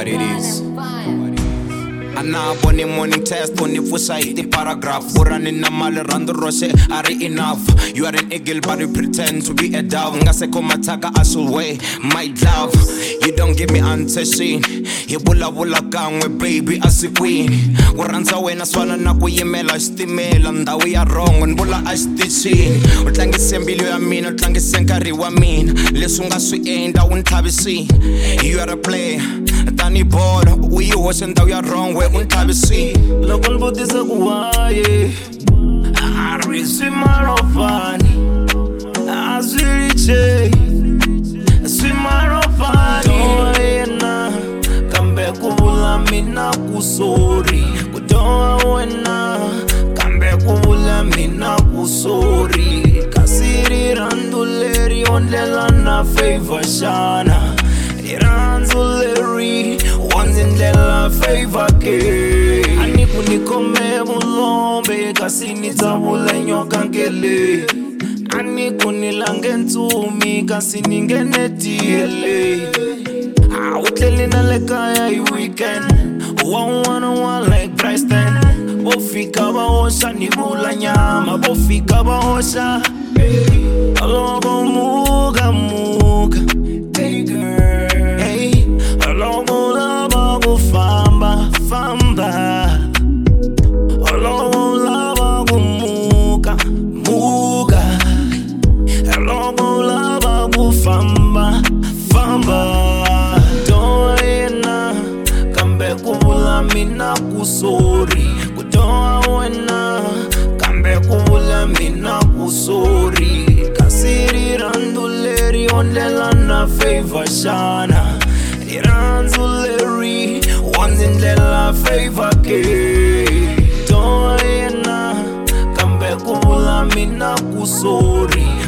what it is. Anaboni morning test on if we say the paragraph. We're running a mile around the rose, are enough. You are an eagle, but you pretend to be a dove. Ngase komataka asul way, my love. You don't give me answering. You bula kangwe, baby, as a queen. Waranza when I swallow na kuyimela stimela. Nda we are wrong, when bula I stitching. Utlangi sembili ya mina, utlangi senkari wa mina. Lesunga sui enda untabisi. You are a player, Danny board. We wasn't that we are wrong. Untabisi loko nivutisa ku waye a ri swimalovani a swi riche swimalovani toa yena kambe ku vula mina ku sorry ku toa wena kambe ku vula mina ku sorry kasi rirhandzu leri ondlela na favor xana rirhandzu leri wanzindlela favor ke ani kunikome vulombe kasi nitsavula nyoka nkele ani kunilange ntsumi kasi ningenetiyele awutleli na le kaya hi weekend one like Preston bofika va hoxa ni vula nyama bofika va hoxa loko muka hey girl hey loko lava ku famba loko lava ku muka loko lava ku famba toa yena kambe ku vula mina ku sorry ku toa wena kambe ku vula mina ku sorry kasi rirhandzu leri ondlela na favor xana rirhandzu leri wanzindlela favor ke toa yena kambe ku vula mina ku sorry